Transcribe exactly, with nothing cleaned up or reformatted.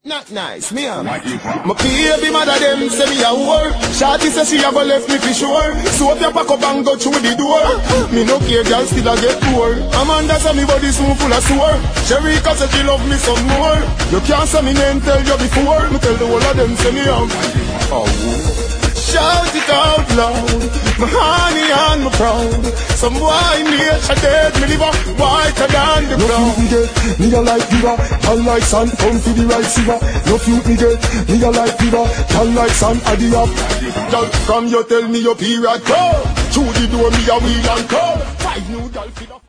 Not nice, me am. My baby mother them say me a whore. Shawty say she a go left me for sure. So if you pack up and go through the door, me no care, girl still a get poor. Amanda say me body soon full of sore. Sherika say she love me some more. You can't say me name tell you before. Me tell the whole of them say me am. Oh. Shout it out loud, my honey and my proud. Some boy nature dead, me liver whiter than the ground. No feud me get, me a like river. Tall like sun, come to the right silver. No feud me get, me a like river. Tall like sun, at the up. Just come you tell me your period come. Through the door me a wheel and come.